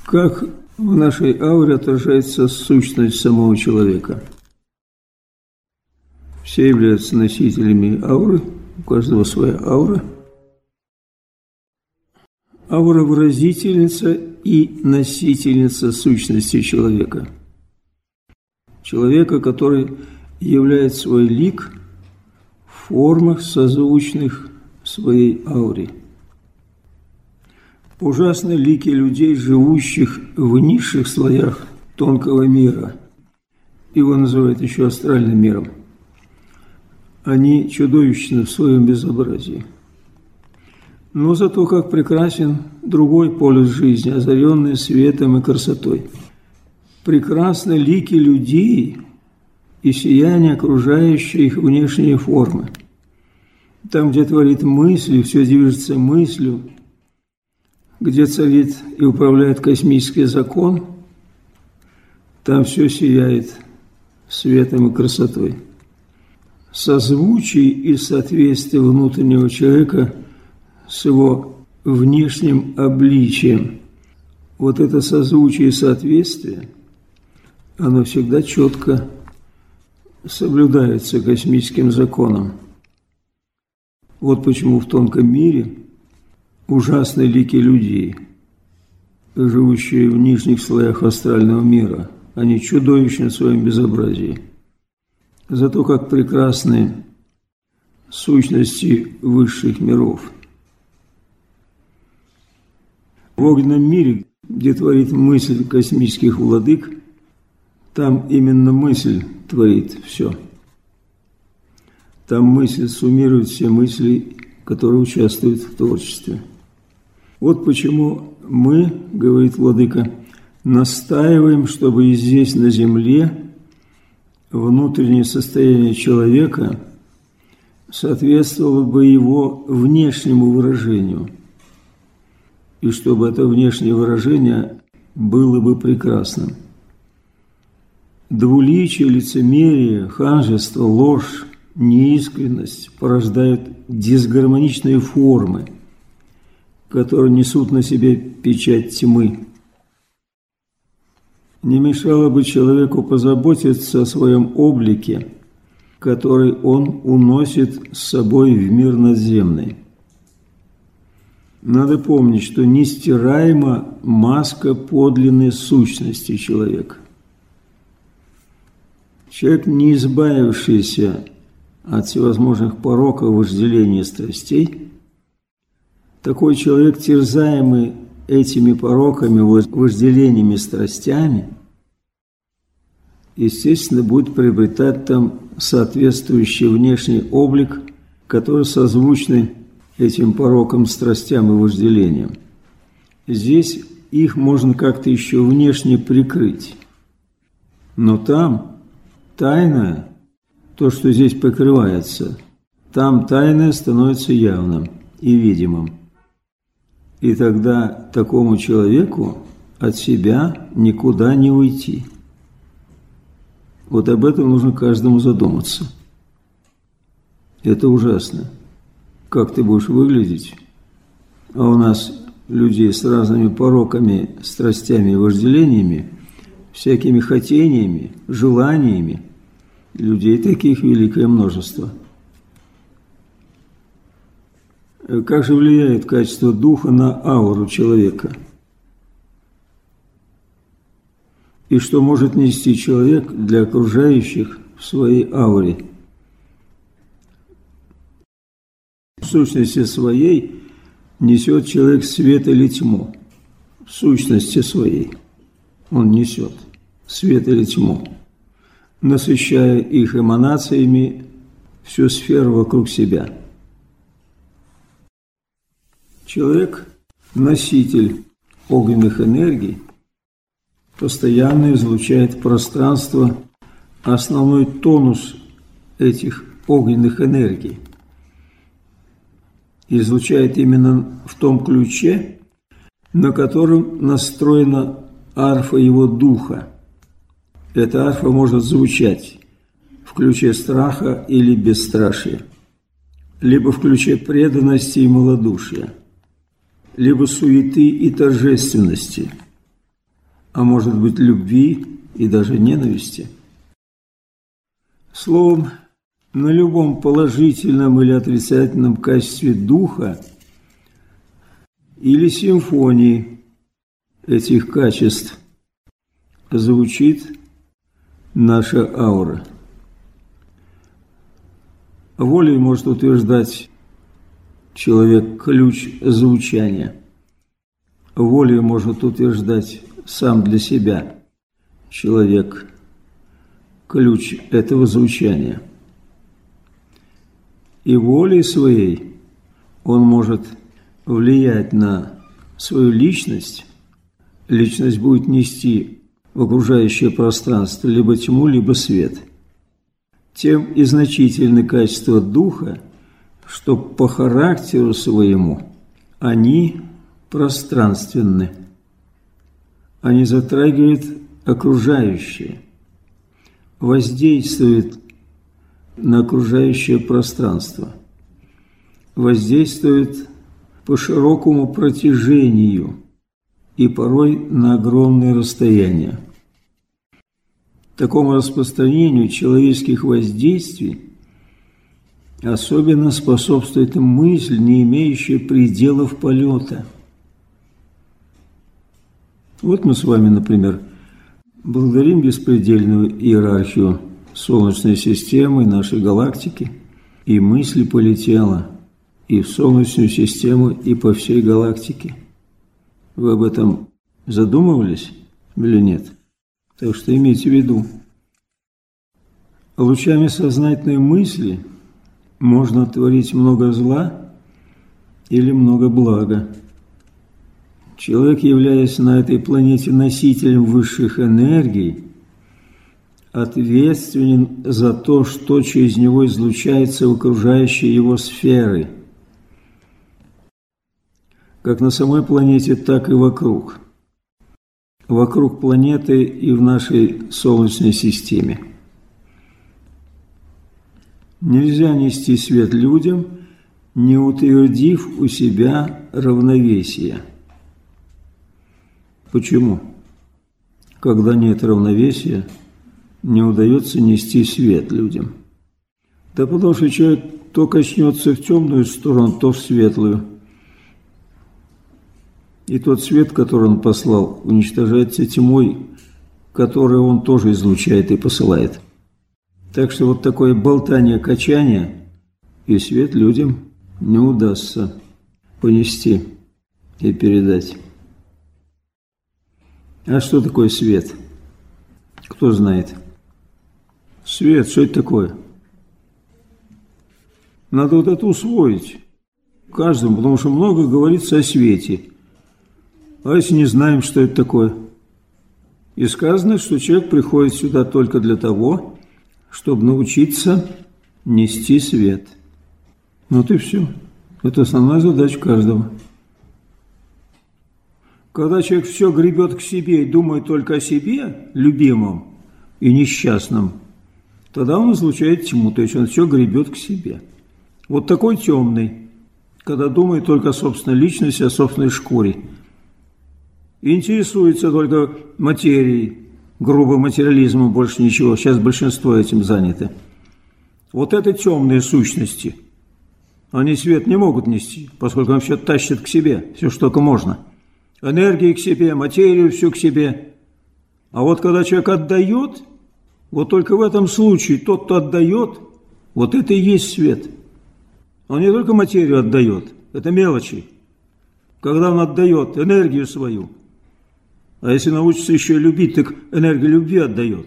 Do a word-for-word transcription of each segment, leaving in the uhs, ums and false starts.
Как в нашей ауре отражается сущность самого человека? Все являются носителями ауры, у каждого своя аура. Аура – выразительница и носительница сущности человека. Человека, который являет свой лик в формах, созвучных своей ауре. Ужасны лики людей, живущих в низших слоях тонкого мира. Его называют еще астральным миром. Они чудовищны в своем безобразии. Но зато как прекрасен другой полюс жизни, озаренный светом и красотой. Прекрасны лики людей и сияние, окружающее их внешние формы. Там, где творит мысль, все движется мыслью, где царит и управляет космический закон, там все сияет светом и красотой. Созвучие и соответствие внутреннего человека с его внешним обличием, вот это созвучие и соответствие, оно всегда четко соблюдается космическим законом. Вот почему в тонком мире ужасны лики людей, живущие в нижних слоях астрального мира. Они чудовищны в своем безобразии. Зато как прекрасны сущности высших миров. В огненном мире, где творит мысль космических владык, там именно мысль творит все. Там мысль суммирует все мысли, которые участвуют в творчестве. Вот почему мы, говорит владыка, настаиваем, чтобы и здесь, на земле, внутреннее состояние человека соответствовало бы его внешнему выражению, и чтобы это внешнее выражение было бы прекрасным. Двуличие, лицемерие, ханжество, ложь, неискренность порождают дисгармоничные формы, которые несут на себе печать тьмы. Не мешало бы человеку позаботиться о своем облике, который он уносит с собой в мир надземный. Надо помнить, что нестираема маска подлинной сущности человека. Человек, не избавившийся от всевозможных пороков, вожделения, страстей, такой человек, терзаемый этими пороками, вожделениями, страстями, естественно, будет приобретать там соответствующий внешний облик, который созвучный этим порокам, страстям и вожделениям. Здесь их можно как-то еще внешне прикрыть. Но там тайное, то, что здесь покрывается, там тайное становится явным и видимым. И тогда такому человеку от себя никуда не уйти. Вот об этом нужно каждому задуматься. Это ужасно. Как ты будешь выглядеть? А у нас людей с разными пороками, страстями и вожделениями, всякими хотениями, желаниями. Людей таких великое множество. Как же влияет качество духа на ауру человека? И что может нести человек для окружающих в своей ауре? В сущности своей несет человек свет или тьму. В сущности своей он несет свет или тьму, насыщая их эманациями всю сферу вокруг себя. Человек, носитель огненных энергий, постоянно излучает в пространство основной тонус этих огненных энергий. Излучает именно в том ключе, на котором настроена арфа его духа. Эта арфа может звучать в ключе страха или бесстрашия, либо в ключе преданности и малодушия, либо суеты и торжественности, а может быть любви и даже ненависти. Словом, на любом положительном или отрицательном качестве духа или симфонии этих качеств звучит наша аура. Волей может утверждать человек ключ звучания. Волей может утверждать сам для себя человек ключ этого звучания. И волей своей он может влиять на свою личность. Личность будет нести в окружающее пространство либо тьму, либо свет. Тем и значительны качества духа, что по характеру своему они пространственны. Они затрагивают окружающее, воздействуют на окружающее пространство, воздействуют по широкому протяжению и порой на огромные расстояния. Такому распространению человеческих воздействий особенно способствует мысль, не имеющая пределов полета. Вот мы с вами, например, благодарим беспредельную иерархию Солнечной системы, нашей галактики, и мысль полетела и в Солнечную систему, и по всей галактике. Вы об этом задумывались или нет? Так что имейте в виду. Лучами сознательной мысли можно творить много зла или много блага. Человек, являясь на этой планете носителем высших энергий, ответственен за то, что через него излучается в окружающие его сферы, как на самой планете, так и вокруг. Вокруг планеты и в нашей Солнечной системе. Нельзя нести свет людям, не утвердив у себя равновесие. Почему? Когда нет равновесия, не удается нести свет людям. Да потому что человек то качнется в темную сторону, то в светлую. И тот свет, который он послал, уничтожается тьмой, которую он тоже излучает и посылает. Так что вот такое болтание, качание, и свет людям не удастся понести и передать. А что такое свет? Кто знает? Свет, что это такое? Надо вот это усвоить каждому, потому что много говорится о свете. А если не знаем, что это такое? И сказано, что человек приходит сюда только для того, чтобы научиться нести свет. Вот и все. Это основная задача каждого. Когда человек все гребет к себе и думает только о себе, любимом и несчастном, тогда он излучает тьму, то есть он все гребет к себе. Вот такой темный, когда думает только о собственной личности, о собственной шкуре. И интересуется только материей, грубым материализмом, больше ничего. Сейчас большинство этим заняты. Вот это темные сущности. Они свет не могут нести, поскольку он все тащит к себе, все, что только можно. Энергию к себе, материю всю к себе. А вот когда человек отдает, вот только в этом случае тот, кто отдает, вот это и есть свет. Он не только материю отдает, это мелочи. Когда он отдает энергию свою, а если научится еще и любить, так энергию любви отдает.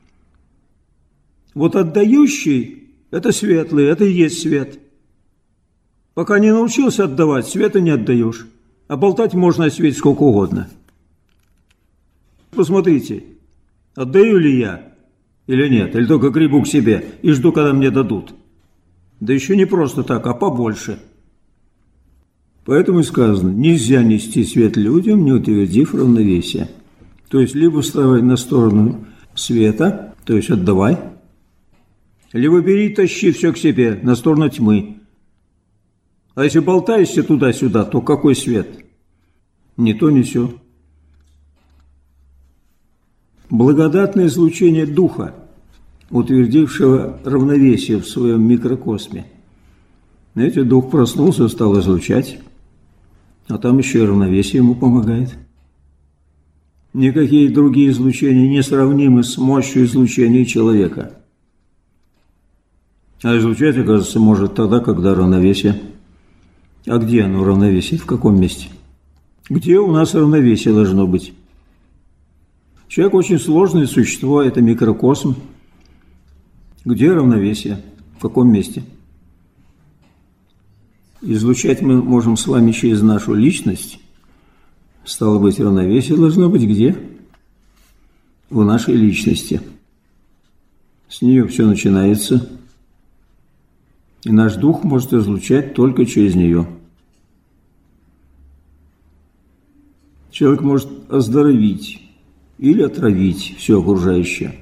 Вот отдающий – это светлый, это и есть свет. Пока не научился отдавать, света не отдаешь. А болтать можно о свете сколько угодно. Посмотрите, отдаю ли я или нет, или только гребу к себе и жду, когда мне дадут. Да еще не просто так, а побольше. Поэтому и сказано, нельзя нести свет людям, не утвердив равновесие. То есть, либо вставай на сторону света, то есть отдавай, либо бери и тащи все к себе на сторону тьмы. А если болтаешься туда-сюда, то какой свет? Ни то, ни сё. благодатное излучение духа, утвердившего равновесие в своем микрокосме. Знаете, дух проснулся, стал излучать, а там еще и равновесие ему помогает. Никакие другие излучения не сравнимы с мощью излучения человека. А излучать, оказывается, может тогда, когда равновесие. А где оно, равновесие? В каком месте? Где у нас равновесие должно быть? Человек очень сложное существо, это микрокосм. Где равновесие? В каком месте? Излучать мы можем с вами через нашу личность. Стало быть, равновесие должно быть где? В нашей личности. С нее все начинается. И наш дух может излучать только через нее. Человек может оздоровить или отравить все окружающее.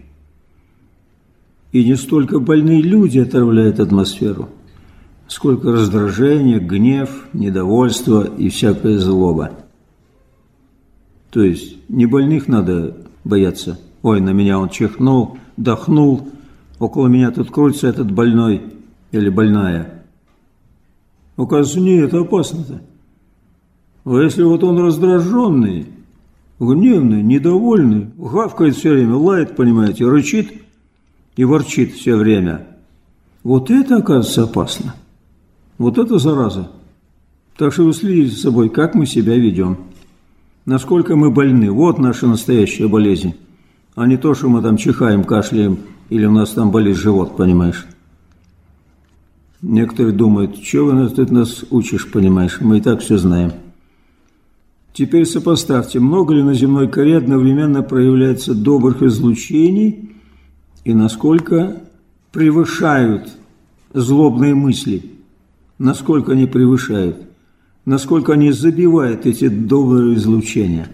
И не столько больные люди отравляют атмосферу, сколько раздражение, гнев, недовольство и всякая злоба. То есть не больных надо бояться. Ой, на меня он чихнул, дохнул, около меня тут крутится этот больной или больная. Оказывается, нет, это опасно-то. А если вот он раздраженный, гневный, недовольный, гавкает все время, лает, понимаете, рычит и ворчит все время, вот это, оказывается, опасно. Вот это зараза. Так что вы следите за собой, как мы себя ведем. Насколько мы больны. Вот наша настоящая болезнь. А не то, что мы там чихаем, кашляем, или у нас там болит живот, понимаешь. Некоторые думают, что вы тут нас учишь, понимаешь, мы и так все знаем. Теперь сопоставьте, много ли на земной коре одновременно проявляется добрых излучений и насколько превышают злобные мысли, насколько они превышают, насколько они забивают эти добрые излучения.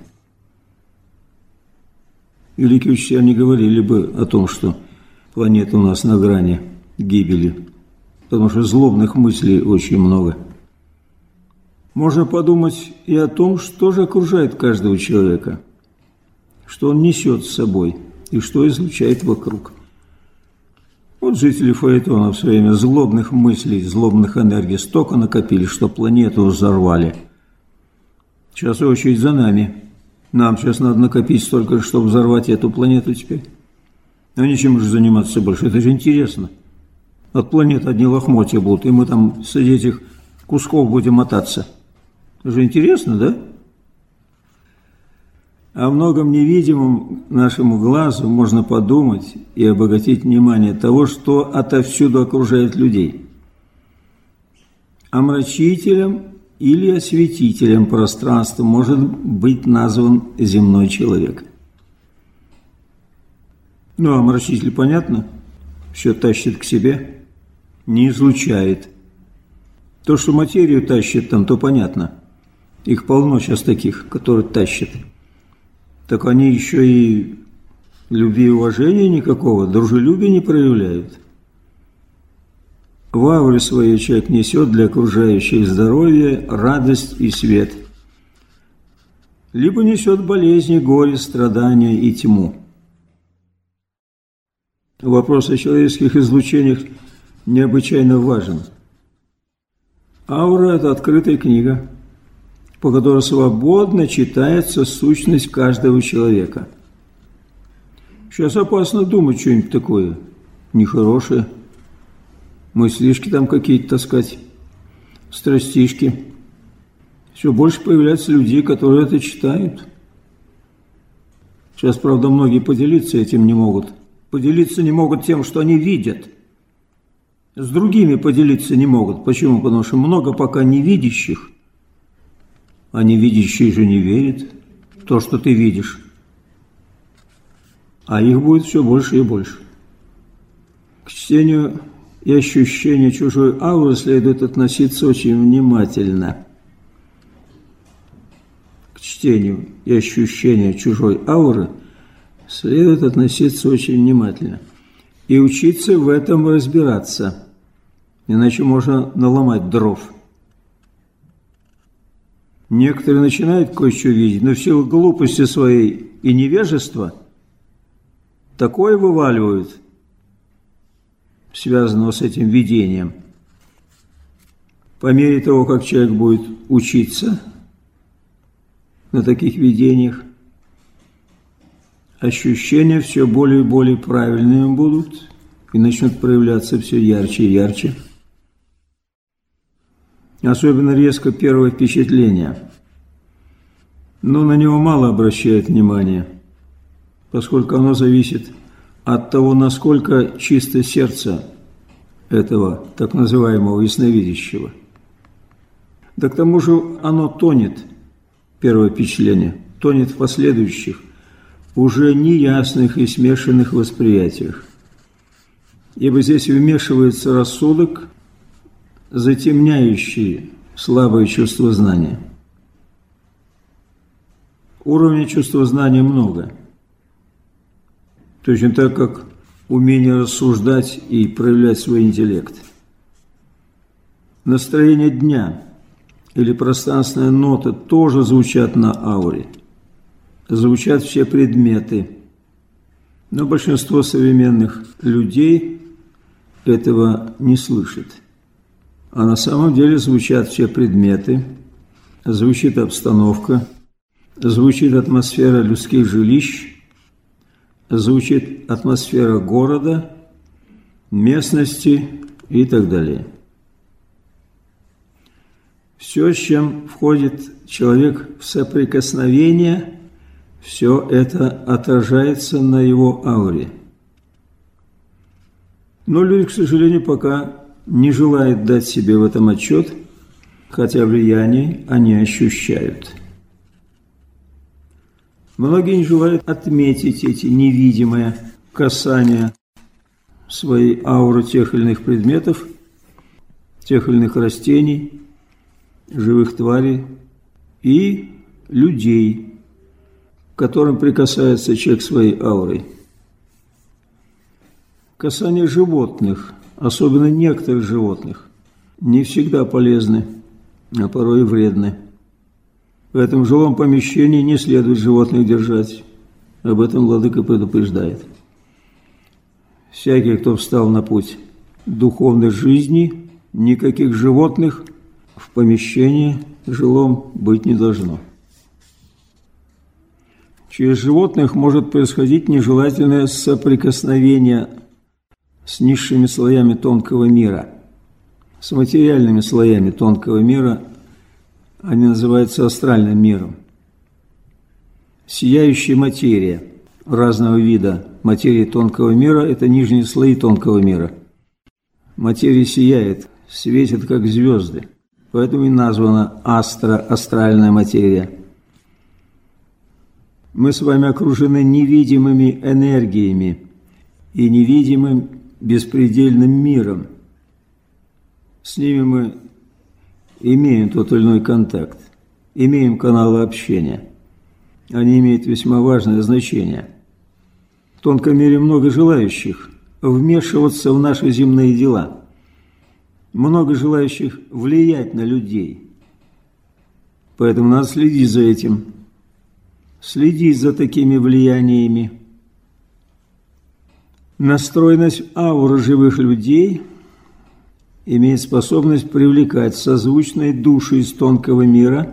Великие учителя не говорили бы о том, что планета у нас на грани гибели, потому что злобных мыслей очень много. Можно подумать и о том, что же окружает каждого человека, что он несет с собой и что излучает вокруг. Вот жители Фаэтона в свое время злобных мыслей, злобных энергий столько накопили, что планету взорвали. Сейчас очередь за нами. Нам сейчас надо накопить столько, чтобы взорвать эту планету теперь. А нечем же заниматься больше, это же интересно. От планеты одни лохмотья будут, и мы там среди этих кусков будем мотаться. Это же интересно, да? О многом невидимом нашему глазу можно подумать и обогатить внимание того, что отовсюду окружает людей. Омрачителем или осветителем пространства может быть назван земной человек. Ну, омрачитель, понятно, все тащит к себе, не излучает. То, что материю тащит там, то понятно. Их полно сейчас таких, которые тащат. Так они еще и любви и уважения никакого, дружелюбия не проявляют. В ауре своей человек несет для окружающих здоровье, радость и свет. Либо несет болезни, горе, страдания и тьму. Вопрос о человеческих излучениях необычайно важен. Аура – это открытая книга, по которой свободно читается сущность каждого человека. Сейчас опасно думать что-нибудь такое нехорошее, мыслишки там какие-то таскать, страстишки. Все больше появляется людей, которые это читают. Сейчас, правда, многие поделиться этим не могут. Поделиться не могут тем, что они видят. С другими поделиться не могут. Почему? Потому что много пока невидящих. А невидящие же не верят в то, что ты видишь. А их будет все больше и больше. К чтению и ощущению чужой ауры следует относиться очень внимательно. К чтению и ощущению чужой ауры следует относиться очень внимательно. И учиться в этом разбираться. Иначе можно наломать дров. Некоторые начинают кое-что видеть, но в силу глупости своей и невежества такое вываливают, связанного с этим видением. По мере того, как человек будет учиться на таких видениях, ощущения все более и более правильными будут и начнут проявляться все ярче и ярче. Особенно резко первое впечатление. Но на него мало обращают внимания, поскольку оно зависит от того, насколько чисто сердце этого так называемого ясновидящего. Да к тому же оно тонет, первое впечатление, тонет в последующих, уже неясных и смешанных восприятиях. Ибо здесь вмешивается рассудок, затемняющий слабое чувство знания. Уровней чувства знания много. Точно так, как умение рассуждать и проявлять свой интеллект. Настроение дня или пространственная нота тоже звучат на ауре. Звучат все предметы. Но большинство современных людей этого не слышит. А на самом деле звучат все предметы, звучит обстановка, звучит атмосфера людских жилищ, звучит атмосфера города, местности и так далее. Все, с чем входит человек в соприкосновение, все это отражается на его ауре. Но люди, к сожалению, пока не желают дать себе в этом отчет, хотя влияние они ощущают. Многие не желают отметить эти невидимые касания своей ауры тех или иных предметов, тех или иных растений, живых тварей и людей, к которым прикасается человек своей аурой. Касание животных, особенно некоторых животных, не всегда полезны, а порой и вредны. В этом жилом помещении не следует животных держать. Об этом владыка предупреждает. Всякий, кто встал на путь духовной жизни, никаких животных в помещении жилом быть не должно. Через животных может происходить нежелательное соприкосновение с низшими слоями тонкого мира, с материальными слоями тонкого мира. Они называются астральным миром. Сияющая материя разного вида материи тонкого мира – это нижние слои тонкого мира. Материя сияет, светит, как звезды, поэтому и названа астро-астральная материя. Мы с вами окружены невидимыми энергиями и невидимым беспредельным миром. С ними мы имеем тот или иной контакт, имеем каналы общения. Они имеют весьма важное значение. В тонком мире много желающих вмешиваться в наши земные дела, много желающих влиять на людей. Поэтому надо следить за этим, следить за такими влияниями. Настроенность ауры живых людей имеет способность привлекать созвучные души из тонкого мира,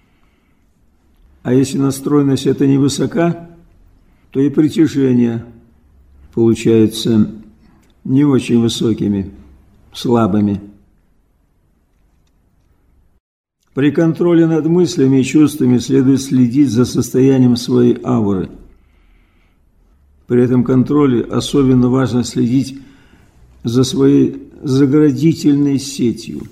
а если настроенность эта невысока, то и притяжения получаются не очень высокими, слабыми. При контроле над мыслями и чувствами следует следить за состоянием своей ауры. При этом контроле особенно важно следить за своей заградительной сетью.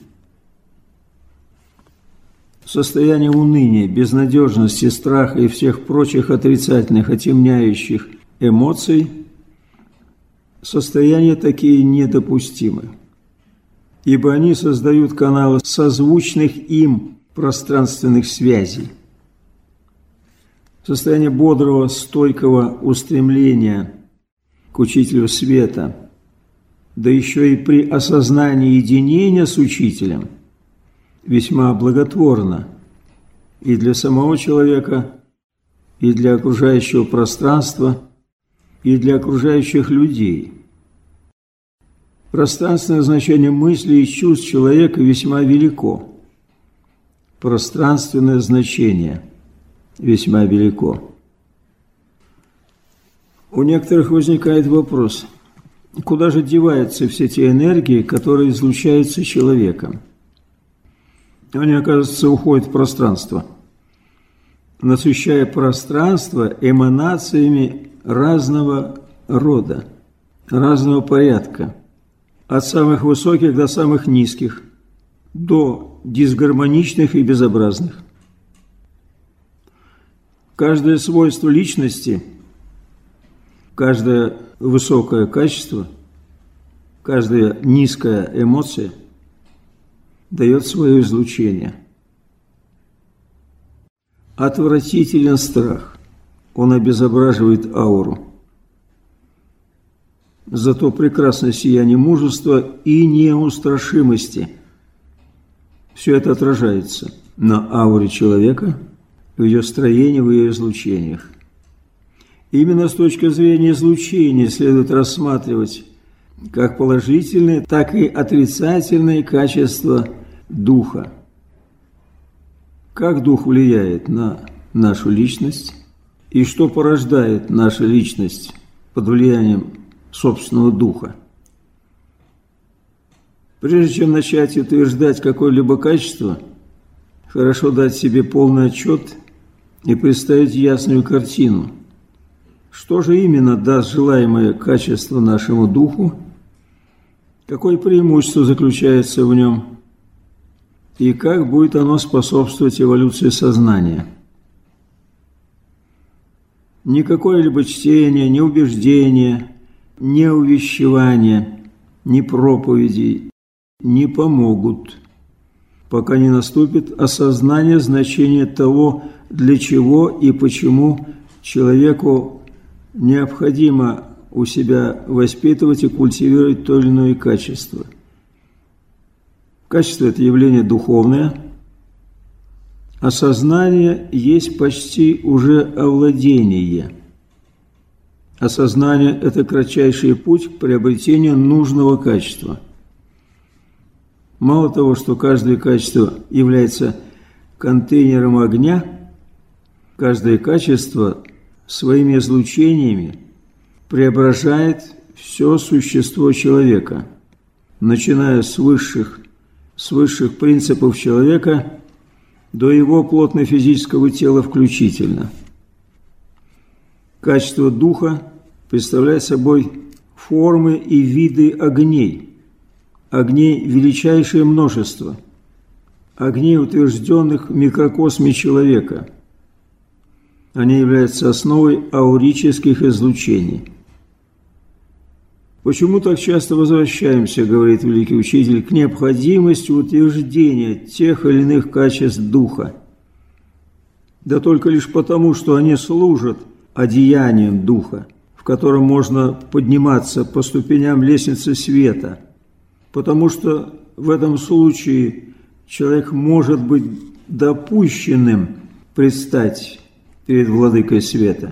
Состояние уныния, безнадежности, страха и всех прочих отрицательных, отемняющих эмоций, состояния такие недопустимы, ибо они создают каналы созвучных им пространственных связей. Состояние бодрого, стойкого устремления к Учителю Света, да еще и при осознании единения с Учителем, весьма благотворно и для самого человека, и для окружающего пространства, и для окружающих людей. Пространственное значение мыслей и чувств человека весьма велико. Пространственное значение весьма велико. У некоторых возникает вопрос, куда же деваются все те энергии, которые излучаются человеком? Они, оказывается, уходят в пространство, насыщая пространство эманациями разного рода, разного порядка, от самых высоких до самых низких, до дисгармоничных и безобразных. Каждое свойство личности, каждое высокое качество, каждая низкая эмоция дает свое излучение. Отвратителен страх. Он обезображивает ауру. Зато прекрасно сияние мужества и неустрашимости. Все это отражается на ауре человека, в ее строении, в ее излучениях. Именно с точки зрения излучения следует рассматривать как положительные, так и отрицательные качества духа. Как дух влияет на нашу личность и что порождает наша личность под влиянием собственного духа. Прежде чем начать утверждать какое-либо качество, хорошо дать себе полный отчет и представить ясную картину. Что же именно даст желаемое качество нашему духу, какое преимущество заключается в нем, и как будет оно способствовать эволюции сознания. Ни какое-либо чтение, ни убеждение, ни увещевание, ни проповеди не помогут, пока не наступит осознание значения того, для чего и почему человеку необходимо у себя воспитывать и культивировать то или иное качество. Качество – это явление духовное, а сознание есть почти уже овладение. Осознание – это кратчайший путь к приобретению нужного качества. Мало того, что каждое качество является контейнером огня, каждое качество своими излучениями преображает все существо человека, начиная с высших, с высших принципов человека до его плотно-физического тела включительно. Качество духа представляет собой формы и виды огней. Огней величайшее множество. Огней, утвержденных в микрокосме человека. Они являются основой аурических излучений. Почему так часто возвращаемся, говорит великий учитель, к необходимости утверждения тех или иных качеств духа? Да только лишь потому, что они служат одеянием духа, в котором можно подниматься по ступеням лестницы света, потому что в этом случае человек может быть допущенным предстать перед владыкой света.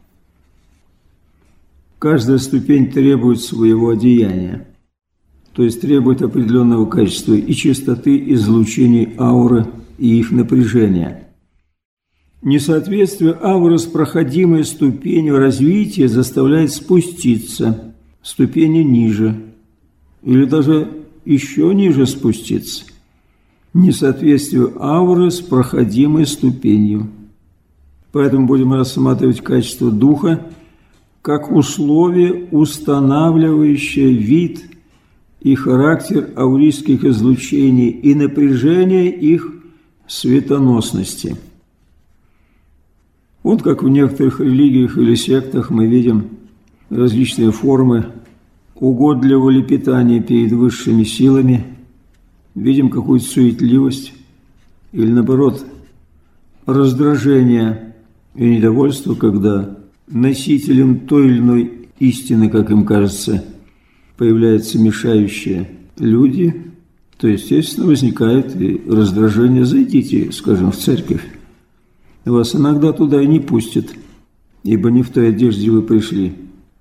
Каждая ступень требует своего одеяния, то есть требует определенного качества и чистоты излучений ауры и их напряжения. Несоответствие ауры с проходимой ступенью развития заставляет спуститься ступени ниже или даже еще ниже спуститься. Несоответствие ауры с проходимой ступенью. Поэтому будем рассматривать качество духа как условие, устанавливающее вид и характер аурических излучений и напряжение их светоносности. Вот как в некоторых религиях или сектах мы видим различные формы угодливого лепетания перед высшими силами, видим какую-то суетливость или, наоборот, раздражение и недовольство, когда носителем той или иной истины, как им кажется, появляются мешающие люди, то, естественно, возникает и раздражение. Зайдите, скажем, в церковь. Вас иногда туда и не пустят, ибо не в той одежде вы пришли.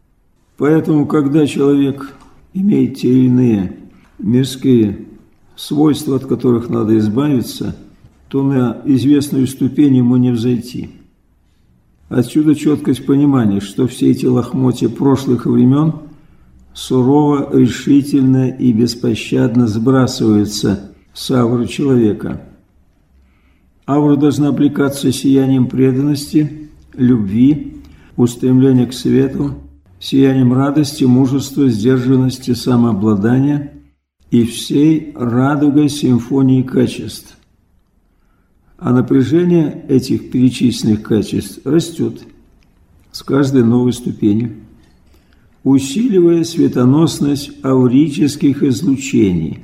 Поэтому, когда человек имеет те или иные мирские свойства, от которых надо избавиться, то на известную ступень ему не взойти. Отсюда четкость понимания, что все эти лохмотья прошлых времен сурово, решительно и беспощадно сбрасываются с ауры человека. Аура должна облекаться сиянием преданности, любви, устремления к свету, сиянием радости, мужества, сдержанности, самообладания и всей радугой симфонии качеств. А напряжение этих перечисленных качеств растет с каждой новой ступенью, усиливая светоносность аурических излучений.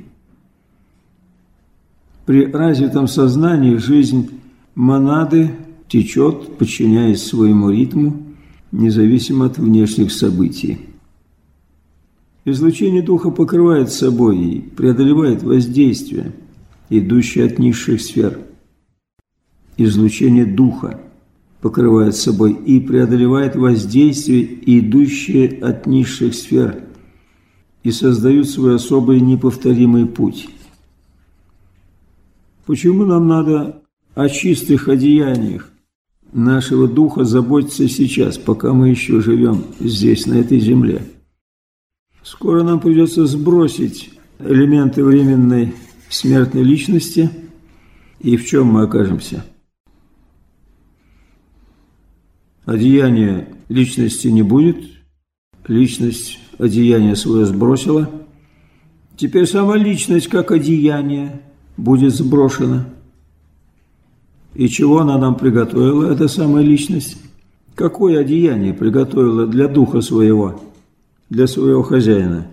При развитом сознании жизнь монады течет, подчиняясь своему ритму, независимо от внешних событий. Излучение духа покрывает собой и преодолевает воздействие, идущее от низших сфер. Излучение духа покрывает собой и преодолевает воздействие, идущее от низших сфер, и создают свой особый неповторимый путь. Почему нам надо о чистых одеяниях нашего духа заботиться сейчас, пока мы еще живем здесь, на этой земле? Скоро нам придется сбросить элементы временной смертной личности, и в чем мы окажемся? Одеяния личности не будет, личность одеяние свое сбросила. Теперь сама личность, как одеяние, будет сброшена. И чего она нам приготовила, эта самая личность? Какое одеяние приготовила для духа своего, для своего хозяина?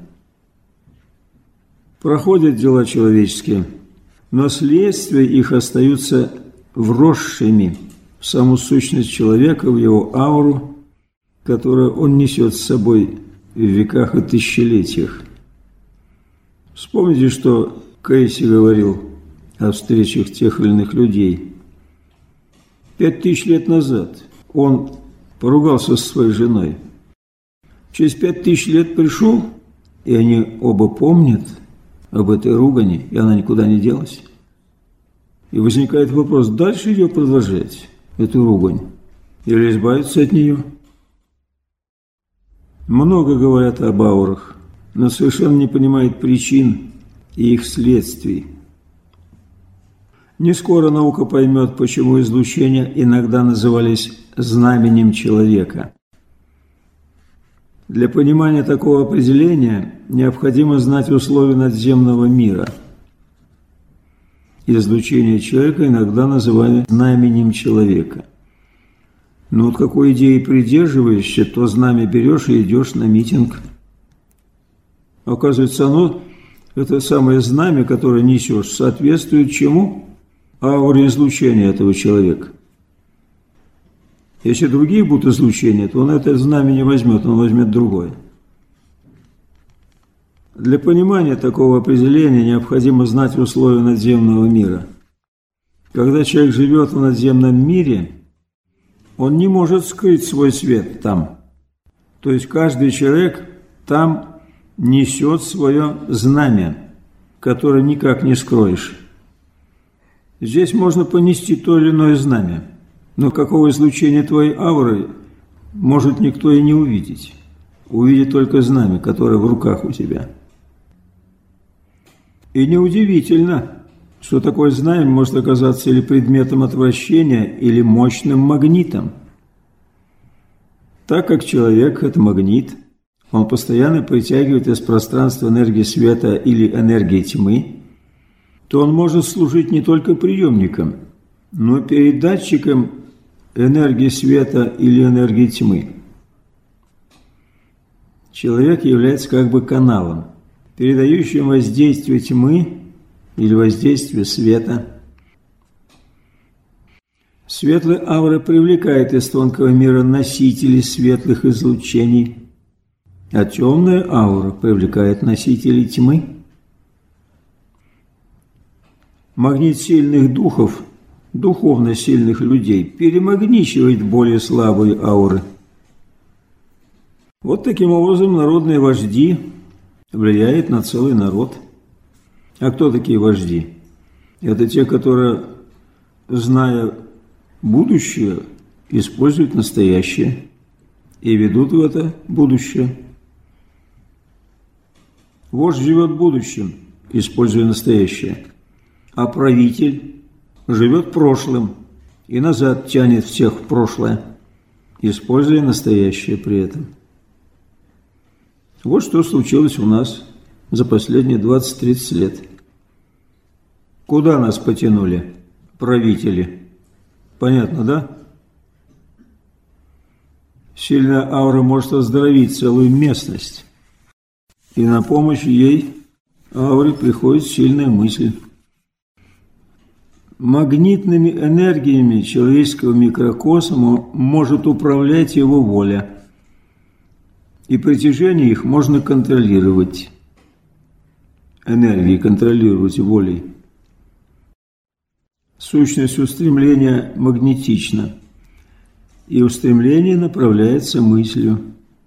Проходят дела человеческие, но следствия их остаются вросшими в саму сущность человека, в его ауру, которую он несет с собой в веках и тысячелетиях. Вспомните, что Кейси говорил о встречах тех или иных людей. Пять тысяч лет назад он поругался со своей женой. Через пять тысяч лет пришел, и они оба помнят об этой ругани, и она никуда не делась. И возникает вопрос, дальше ее продолжать, эту ругань, или избавиться от нее? Много говорят об аурах, но совершенно не понимают причин и их следствий. Не скоро наука поймет, почему излучения иногда назывались знаменем человека. Для понимания такого определения необходимо знать условия надземного мира. Излучение человека иногда называли знаменем человека. Но вот какой идеи придерживаешься, то знамя берешь и идешь на митинг. Оказывается, оно, это самое знамя, которое несешь, соответствует чему? Ауре излучения этого человека. Если другие будут излучения, то он это знамя не возьмет, он возьмет другое. Для понимания такого определения необходимо знать условия надземного мира. Когда человек живет в надземном мире, он не может скрыть свой свет там. То есть каждый человек там несет свое знамя, которое никак не скроешь. Здесь можно понести то или иное знамя, но какого излучения твоей ауры может никто и не увидеть. Увидит только знамя, которое в руках у тебя. И неудивительно, что такое знамя может оказаться или предметом отвращения, или мощным магнитом. Так как человек – это магнит, он постоянно притягивает из пространства энергии света или энергии тьмы, то он может служить не только приемником, но и передатчиком энергии света или энергии тьмы. Человек является как бы каналом, передающим воздействие тьмы или воздействие света. Светлая аура привлекает из тонкого мира носителей светлых излучений, а темная аура привлекает носителей тьмы. Магнит сильных духов, духовно сильных людей, перемагничивает более слабые ауры. Вот таким образом народные вожди влияют на целый народ. А кто такие вожди? Это те, которые, зная будущее, используют настоящее и ведут в это будущее. Вождь живет будущим, используя настоящее, а правитель живет прошлым и назад тянет всех в прошлое, используя настоящее при этом. Вот что случилось у нас за последние двадцать-тридцать лет. Куда нас потянули правители? Понятно, да? Сильная аура может оздоровить целую местность. И на помощь ей ауре приходит сильная мысль. Магнитными энергиями человеческого микрокосма может управлять его воля. И притяжение их можно контролировать. Энергии контролировать волей. Сущность устремления магнетична. И устремление направляется мыслью.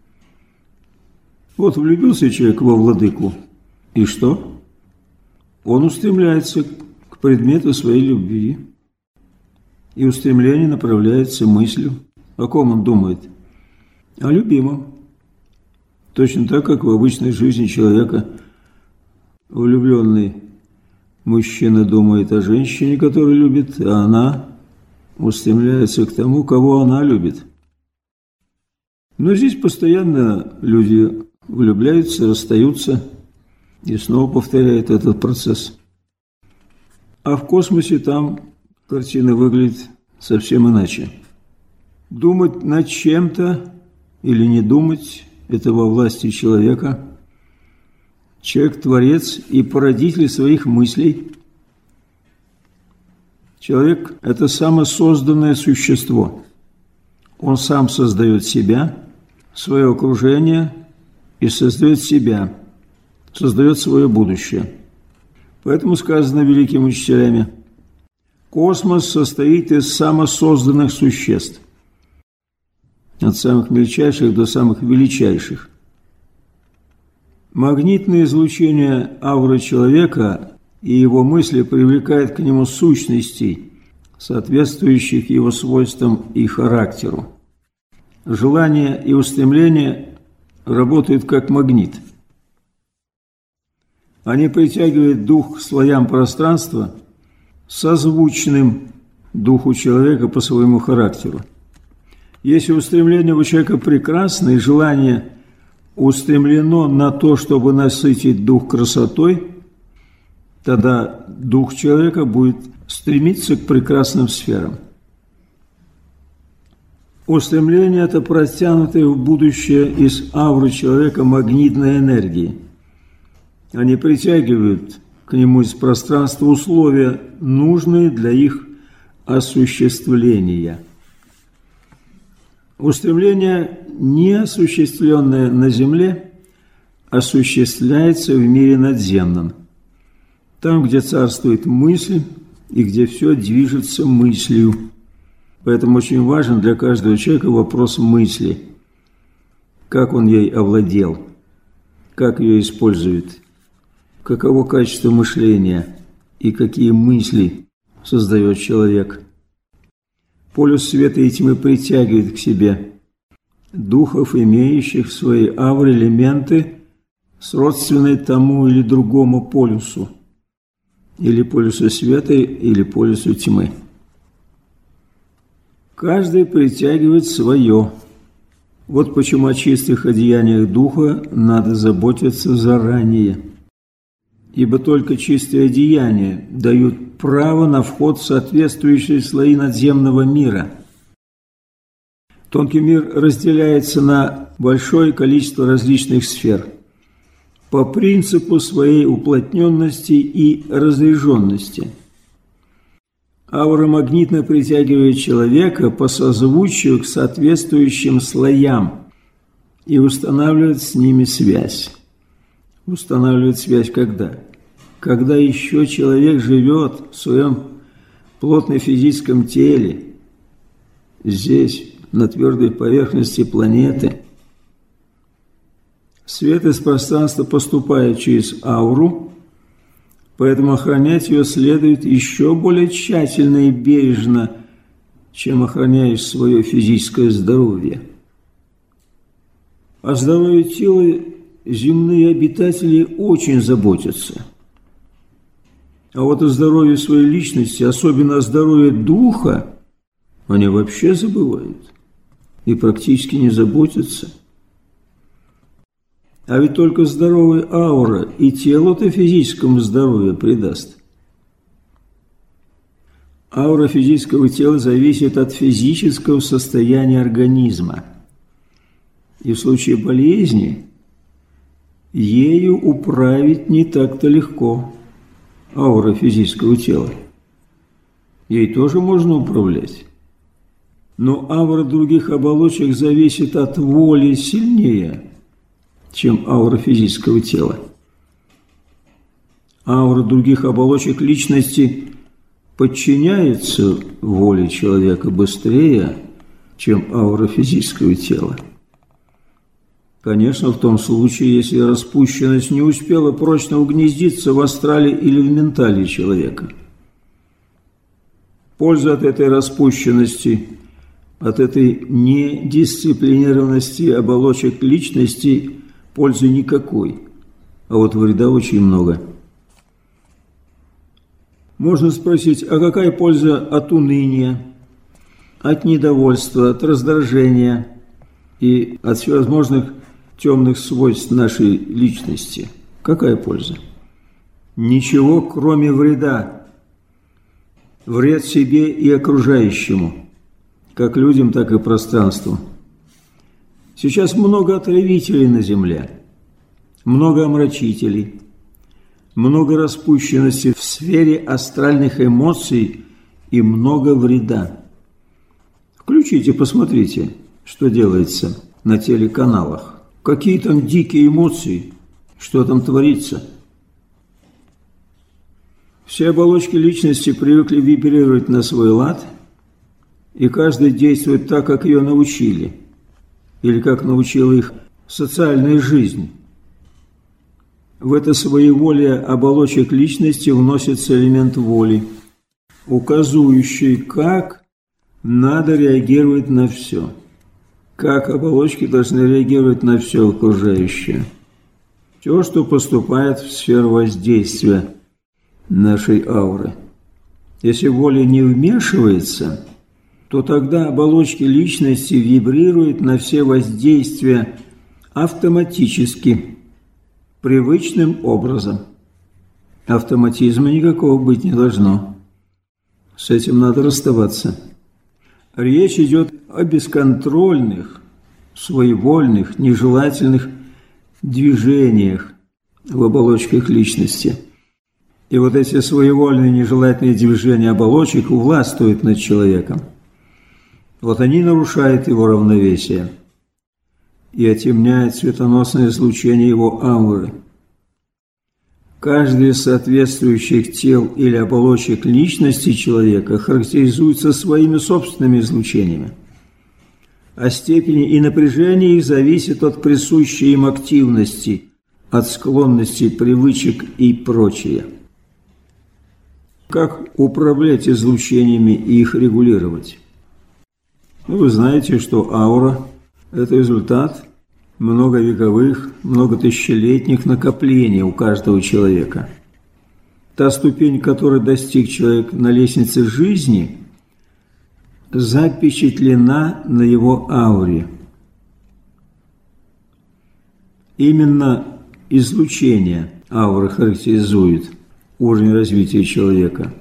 Вот влюбился человек во владыку. И что? Он устремляется к предмету своей любви. И устремление направляется мыслью. О ком он думает? О любимом. Точно так, как в обычной жизни человека влюбленный мужчина думает о женщине, которую любит, а она устремляется к тому, кого она любит. Но здесь постоянно люди влюбляются, расстаются и снова повторяют этот процесс. А в космосе там картина выглядит совсем иначе. Думать над чем-то или не думать – это во власти человека. Человек – творец и породитель своих мыслей. Человек – это самосозданное существо. Он сам создает себя, свое окружение и создает себя, создает свое будущее. Поэтому сказано великими учителями: космос состоит из самосозданных существ, от самых мельчайших до самых величайших. Магнитное излучение ауры человека и его мысли привлекают к нему сущностей, соответствующих его свойствам и характеру. Желание и устремление работают как магнит. Они притягивают дух к слоям пространства, созвучным духу человека по своему характеру. Если устремление у человека прекрасно и желание устремлено на то, чтобы насытить дух красотой, тогда дух человека будет стремиться к прекрасным сферам. Устремление – это протянутое в будущее из ауры человека магнитной энергии. Они притягивают к нему из пространства условия, нужные для их осуществления. Устремление, не осуществленное на земле, осуществляется в мире надземном. Там, где царствует мысль и где все движется мыслью. Поэтому очень важен для каждого человека вопрос мысли. Как он ей овладел, как ее использует, каково качество мышления и какие мысли создает человек. Полюс света и тьмы притягивает к себе духов, имеющих в своей ауре элементы, сродственные тому или другому полюсу, или полюсу света, или полюсу тьмы. Каждый притягивает свое. Вот почему о чистых одеяниях духа надо заботиться заранее. Ибо только чистые одеяния дают право на вход в соответствующие слои надземного мира. Тонкий мир разделяется на большое количество различных сфер по принципу своей уплотненности и разряженности. Аура магнитно притягивает человека по созвучию к соответствующим слоям и устанавливает с ними связь. Устанавливает связь когда? Когда еще человек живет в своем плотно физическом теле, здесь, на твердой поверхности планеты, Свет из пространства поступает через ауру, поэтому охранять ее следует еще более тщательно и бережно, чем охраняешь свое физическое здоровье. О здоровье тела земные обитатели очень заботятся. А вот о здоровье своей личности, особенно о здоровье духа, они вообще забывают и практически не заботятся. А ведь только здоровая аура и тело-то физическому здоровью придаст. Аура физического тела зависит от физического состояния организма. И в случае болезни ею управить не так-то легко. Аура физического тела. Ей тоже можно управлять. Но аура других оболочек зависит от воли сильнее, чем аура физического тела. Аура других оболочек личности подчиняется воле человека быстрее, чем аура физического тела. Конечно, в том случае, если распущенность не успела прочно угнездиться в астрале или в ментале человека. Польза от этой распущенности, от этой недисциплинированности оболочек личности пользы никакой, а вот вреда очень много. Можно спросить, а какая польза от уныния, от недовольства, от раздражения и от всевозможных темных свойств нашей личности? Какая польза? Ничего, кроме вреда. Вред себе и окружающему, как людям, так и пространству. Сейчас много отравителей на земле, много омрачителей, много распущенности в сфере астральных эмоций и много вреда. Включите, посмотрите, что делается на телеканалах. Какие там дикие эмоции, что там творится. Все оболочки личности привыкли вибрировать на свой лад, и каждый действует так, как ее научили, или как научила их социальная жизнь. В это своеволие оболочек личности вносится элемент воли, указывающий, как надо реагировать на все. Как оболочки должны реагировать на все окружающее. Все, что поступает в сферу воздействия нашей ауры. Если воля не вмешивается, то тогда оболочки личности вибрируют на все воздействия автоматически, привычным образом. Автоматизма никакого быть не должно. С этим надо расставаться. Речь идет о бесконтрольных, своевольных, нежелательных движениях в оболочках личности. И вот эти своевольные, нежелательные движения оболочек властвуют над человеком. Вот они нарушают его равновесие и отемняют светоносное излучение его ауры. Каждый из соответствующих тел или оболочек личности человека характеризуется своими собственными излучениями, а степени и напряжение их зависит от присущей им активности, от склонностей, привычек и прочее. Как управлять излучениями и их регулировать? Ну, вы знаете, что аура – это результат многовековых, многотысячелетних накоплений у каждого человека. Та ступень, которой достиг человек на лестнице жизни, запечатлена на его ауре. Именно излучение ауры характеризует уровень развития человека.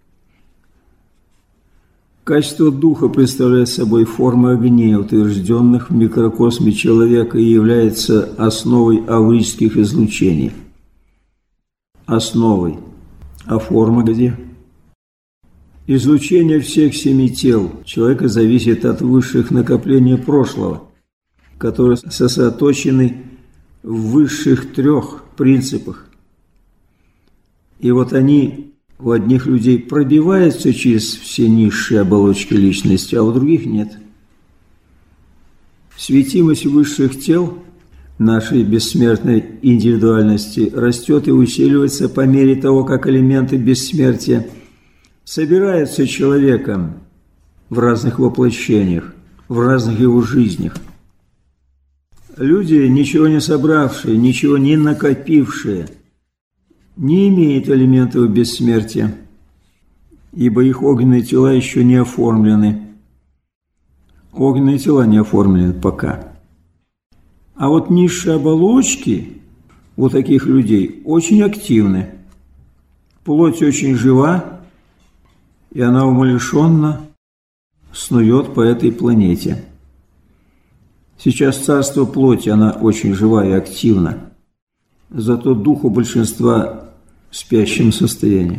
Качество духа представляет собой формы огней, утвержденных в микрокосме человека, и является основой аурических излучений. Основой. А форма где? Излучение всех семи тел человека зависит от высших накоплений прошлого, которые сосредоточены в высших трех принципах. И вот они у одних людей пробиваются через все низшие оболочки личности, а у других нет. Светимость высших тел нашей бессмертной индивидуальности растет и усиливается по мере того, как элементы бессмертия собираются человеком в разных воплощениях, в разных его жизнях. Люди, ничего не собравшие, ничего не накопившие, не имеют элементов бессмертия, ибо их огненные тела еще не оформлены. Огненные тела не оформлены пока. А вот низшие оболочки у таких людей очень активны. Плоть очень жива, и она умалишенно снует по этой планете. Сейчас царство плоти, она очень жива и активна. Зато дух у большинства в спящем состоянии.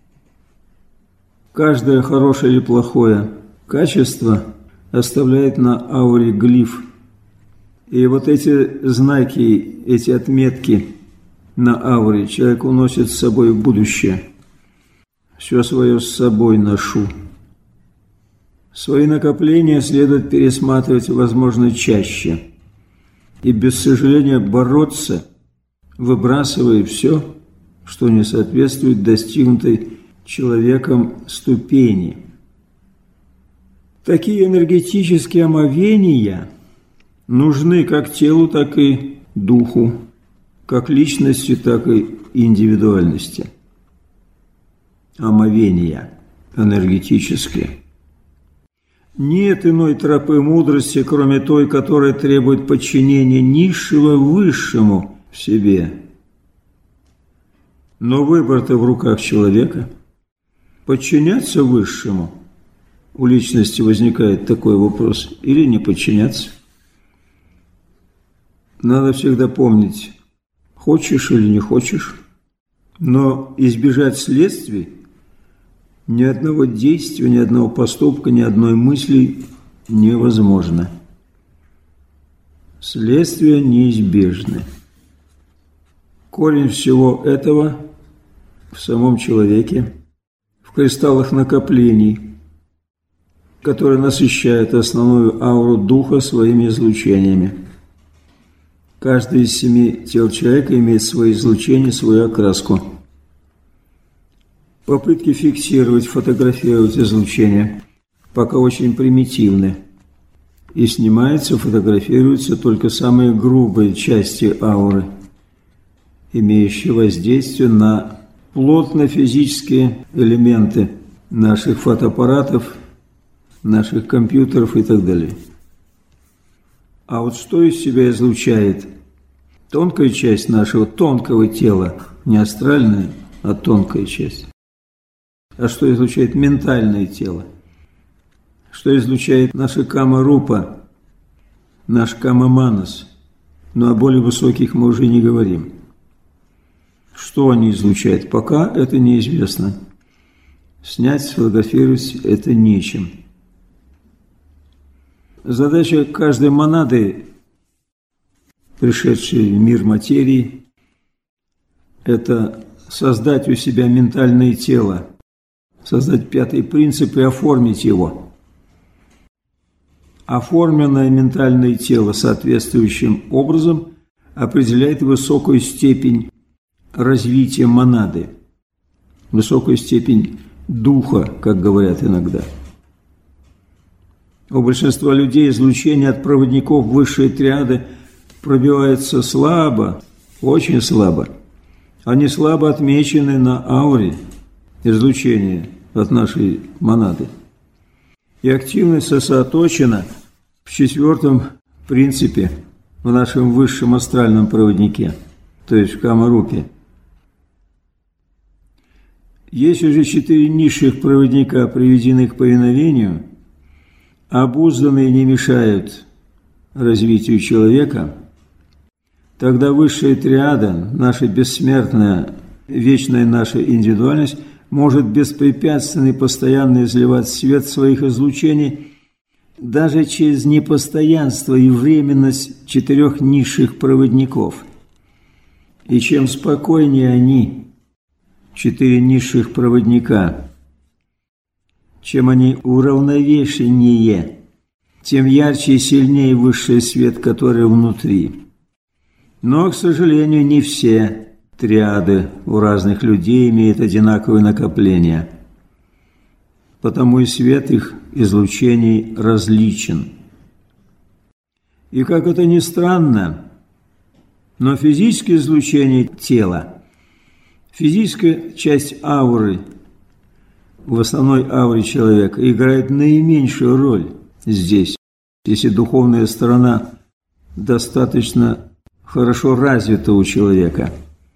Каждое хорошее или плохое качество оставляет на ауре глиф. И вот эти знаки, эти отметки на ауре человек уносит с собой в будущее. Все свое с собой ношу. Свои накопления следует пересматривать, возможно, чаще. И без сожаления бороться, выбрасывая все, что не соответствует достигнутой человеком ступени. Такие энергетические омовения нужны как телу, так и духу, как личности, так и индивидуальности. Омовения энергетические. Нет иной тропы мудрости, кроме той, которая требует подчинения низшего высшему в себе. Но выбор-то в руках человека. Подчиняться высшему? У личности возникает такой вопрос. Или не подчиняться? Надо всегда помнить, хочешь или не хочешь, но избежать следствий ни одного действия, ни одного поступка, ни одной мысли невозможно. Следствия неизбежны. Корень всего этого в самом человеке, в кристаллах накоплений, которые насыщают основную ауру духа своими излучениями. Каждый из семи тел человека имеет свои излучения, свою окраску. Попытки фиксировать, фотографировать излучения пока очень примитивны. И снимаются, фотографируются только самые грубые части ауры, имеющие воздействие на плотно-физические элементы наших фотоаппаратов, наших компьютеров и так далее. А вот что из себя излучает тонкая часть нашего тонкого тела, не астральная, а тонкая часть? А что излучает ментальное тело? Что излучает наша кама-рупа, наш кама-манас? Но о более высоких мы уже не говорим. Что они излучают? Пока это неизвестно. Снять, сфотографировать – это нечем. Задача каждой монады, пришедшей в мир материи, это создать у себя ментальное тело, создать пятый принцип и оформить его. Оформленное ментальное тело соответствующим образом определяет высокую степень развития монады, высокую степень духа, как говорят иногда. У большинства людей излучение от проводников высшей триады пробивается слабо, очень слабо. Они слабо отмечены на ауре излучения от нашей монады. И активность сосредоточена в четвертом принципе, в нашем высшем астральном проводнике, то есть в кама-рупе. Есть уже четыре низших проводника, приведены к повиновению, обузданные не мешают развитию человека. Тогда высшая триада, наша бессмертная, вечная наша индивидуальность, может беспрепятственно и постоянно изливать свет своих излучений даже через непостоянство и временность четырех низших проводников. И чем спокойнее они, четыре низших проводника, чем они уравновешеннее, тем ярче и сильнее высший свет, который внутри. Но, к сожалению, не все триады у разных людей имеют одинаковое накопление. Потому и свет их излучений различен. И как это ни странно, но физическое излучение тела, физическая часть ауры в основной ауре человека играет наименьшую роль здесь, если духовная сторона достаточно хорошо развита у человека.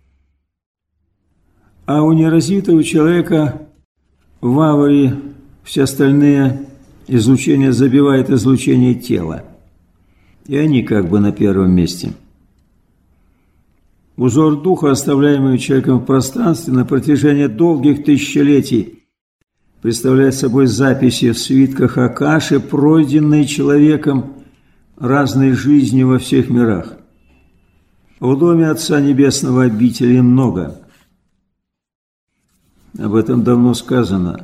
А у неразвитого человека в ауре все остальные излучения забивает излучение тела. И они как бы на первом месте. Узор духа, оставляемый человеком в пространстве на протяжении долгих тысячелетий, представляет собой записи в свитках Акаши, пройденные человеком разной жизни во всех мирах. В доме Отца Небесного обителей много. Об этом давно сказано.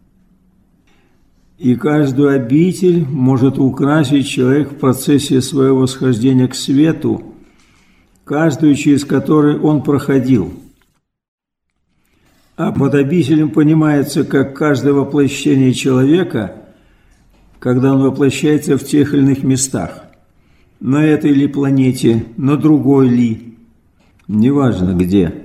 И каждую обитель может украсить человек в процессе своего восхождения к свету, каждую, через которую он проходил. А под обителем понимается, как каждое воплощение человека, когда он воплощается в тех или иных местах, на этой ли планете, на другой ли, неважно где.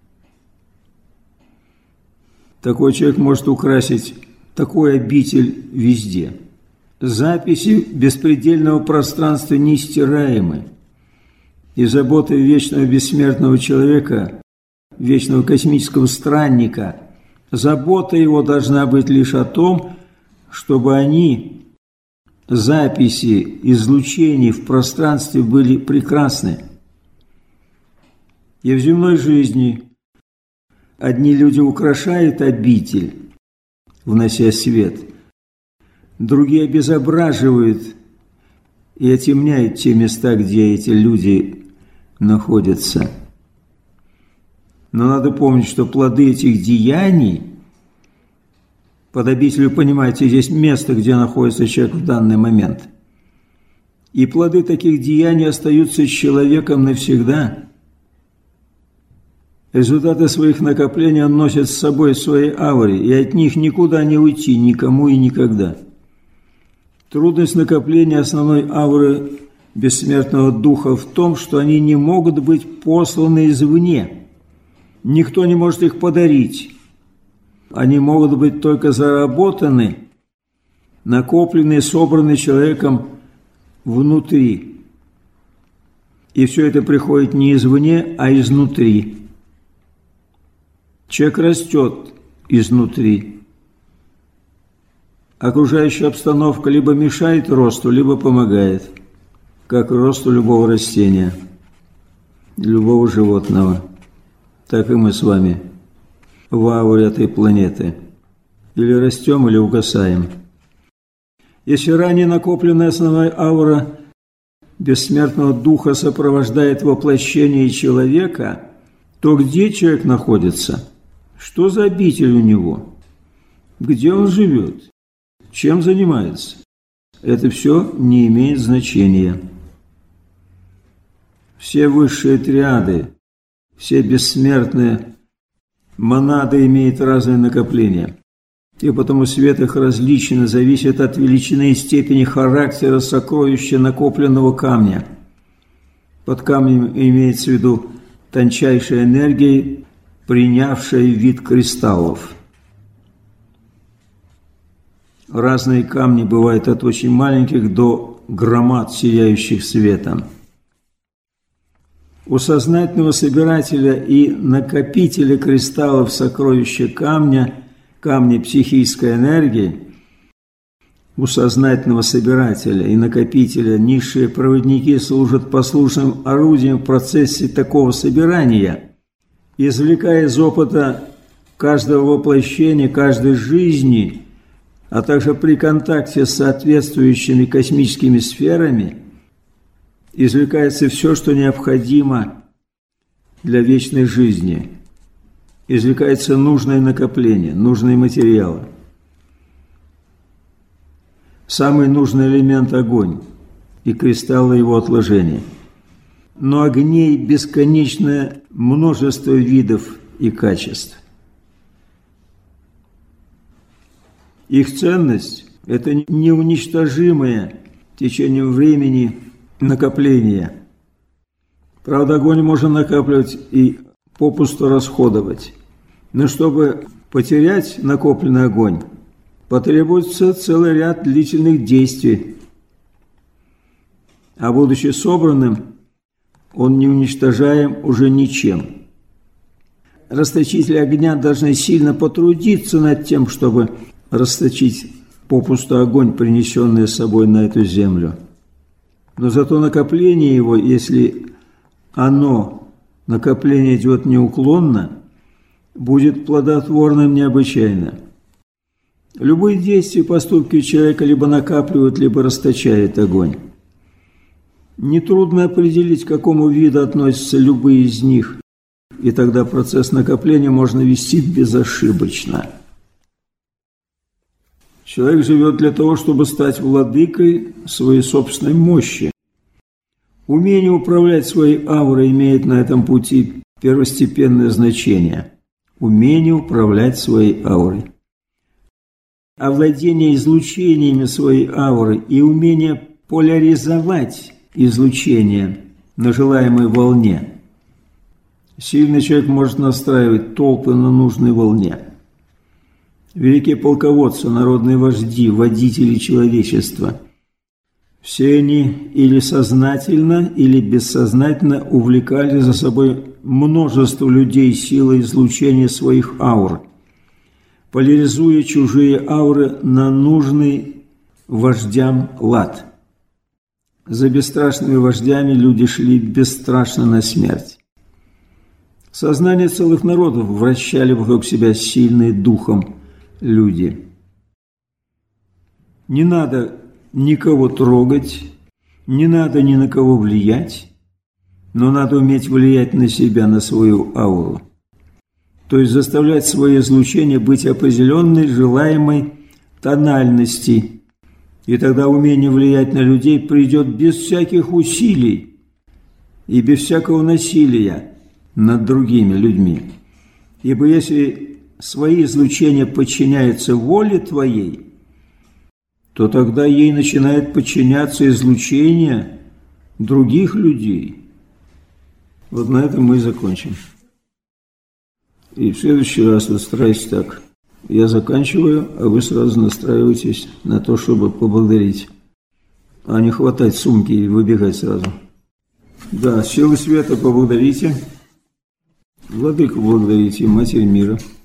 Такой человек может украсить такой обитель везде. Записи беспредельного пространства нестираемы, и забота вечного бессмертного человека, вечного космического странника, забота его должна быть лишь о том, чтобы они, записи излучений в пространстве, были прекрасны. И в земной жизни одни люди украшают обитель, внося свет, другие обезображивают и отемняют те места, где эти люди находятся. Но надо помнить, что плоды этих деяний, под обителью, понимаете, здесь место, где находится человек в данный момент, и плоды таких деяний остаются с человеком навсегда. Результаты своих накоплений он носит с собой в своей ауре, и от них никуда не уйти, никому и никогда. Трудность накопления основной ауры бессмертного духа в том, что они не могут быть посланы извне. Никто не может их подарить. Они могут быть только заработаны, накоплены, собраны человеком внутри. И все это приходит не извне, а изнутри. Человек растет изнутри. Окружающая обстановка либо мешает росту, либо помогает, как росту любого растения, любого животного. Так и мы с вами в ауре этой планеты. Или растем, или угасаем. Если ранее накопленная основная аура бессмертного духа сопровождает воплощение человека, то где человек находится? Что за обитель у него? Где он живет? Чем занимается? Это все не имеет значения. Все высшие триады, все бессмертные монады имеют разные накопления. И потому свет их различен, зависит от величины и степени характера сокровища накопленного камня. Под камнем имеется в виду тончайшая энергия, принявшая вид кристаллов. Разные камни бывают от очень маленьких до громад, сияющих светом. У сознательного собирателя и накопителя кристаллов сокровища камня, камня психической энергии, у сознательного собирателя и накопителя низшие проводники служат послушным орудием в процессе такого собирания, извлекая из опыта каждого воплощения, каждой жизни, а также при контакте с соответствующими космическими сферами, извлекается все, что необходимо для вечной жизни. Извлекается нужное накопление, нужные материалы. Самый нужный элемент – огонь и кристаллы его отложения. но огней бесконечное множество видов и качеств. Их ценность – это неуничтожимое в течение времени накопление. Правда, огонь можно накапливать и попусту расходовать. Но чтобы потерять накопленный огонь, потребуется целый ряд длительных действий. А будучи собранным, он не уничтожаем уже ничем. Расточители огня должны сильно потрудиться над тем, чтобы расточить попусту огонь, принесенный с собой на эту землю. Но зато накопление его, если оно, накопление идет неуклонно, будет плодотворным необычайно. Любые действия и поступки человека либо накапливают, либо расточают огонь. Нетрудно определить, к какому виду относятся любые из них, и тогда процесс накопления можно вести безошибочно. Человек живет для того, чтобы стать владыкой своей собственной мощи. Умение управлять своей аурой имеет на этом пути первостепенное значение. Умение управлять своей аурой. Овладение излучениями своей ауры и умение поляризовать излучение на желаемой волне. Сильный человек может настраивать толпы на нужной волне. Великие полководцы, народные вожди, водители человечества – все они или сознательно, или бессознательно увлекали за собой множество людей силой излучения своих аур, поляризуя чужие ауры на нужный вождям лад. За бесстрашными вождями люди шли бесстрашно на смерть. Сознание целых народов вращали вокруг себя сильные духом люди. Не надо никого трогать, не надо ни на кого влиять, но надо уметь влиять на себя, на свою ауру. То есть заставлять свое излучение быть определенной желаемой тональности. И тогда умение влиять на людей придет без всяких усилий и без всякого насилия над другими людьми. Ибо если свои излучения подчиняются воле твоей, то тогда ей начинает подчиняться излучение других людей. Вот на этом мы и закончим. И в следующий раз вот старайтесь так. Я заканчиваю, а вы сразу настраиваетесь на то, чтобы поблагодарить. А не хватать сумки и выбегать сразу. Да, силы света поблагодарите. Владыку благодарите, Матерь мира.